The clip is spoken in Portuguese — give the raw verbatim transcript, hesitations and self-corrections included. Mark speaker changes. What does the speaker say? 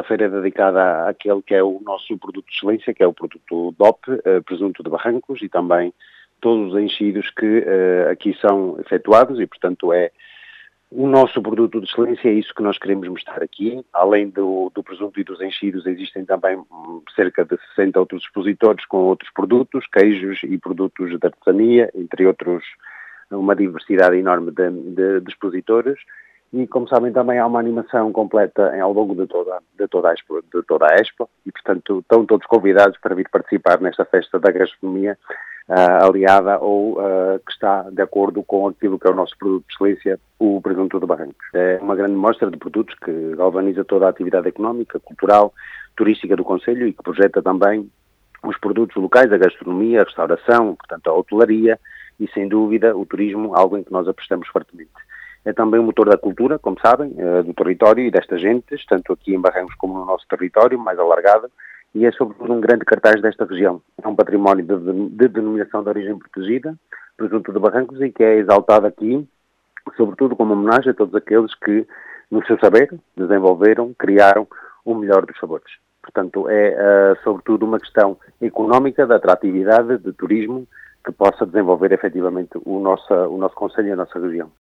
Speaker 1: feira é dedicada àquele que é o nosso produto de excelência, que é o produto D O P, uh, presunto de Barrancos, e também todos os enchidos que uh, aqui são efetuados, e portanto é o nosso produto de excelência, é isso que nós queremos mostrar aqui. Além do, do presunto e dos enchidos, existem também hum, cerca de sessenta outros expositores com outros produtos, queijos e produtos de artesania, entre outros, uma diversidade enorme de, de, de expositores. E, como sabem, também há uma animação completa ao longo de toda, de toda, a, Expo, de toda a Expo, e, portanto, estão todos convidados para vir participar nesta festa da gastronomia uh, aliada ou uh, que está de acordo com aquilo que é o nosso produto de excelência, o presunto de Barrancos. É uma grande mostra de produtos que galvaniza toda a atividade económica, cultural, turística do concelho e que projeta também os produtos locais, a gastronomia, a restauração, portanto, a hotelaria e, sem dúvida, o turismo, algo em que nós apostamos fortemente. É também um motor da cultura, como sabem, do território e destas gentes, tanto aqui em Barrancos como no nosso território, mais alargado, e é sobretudo um grande cartaz desta região. É um património de, de, de denominação de origem protegida, presunto de Barrancos, e que é exaltado aqui, sobretudo como homenagem a todos aqueles que, no seu saber, desenvolveram, criaram o melhor dos sabores. Portanto, é uh, sobretudo uma questão económica, de atratividade, de turismo, que possa desenvolver efetivamente o nosso, o nosso concelho e a nossa região.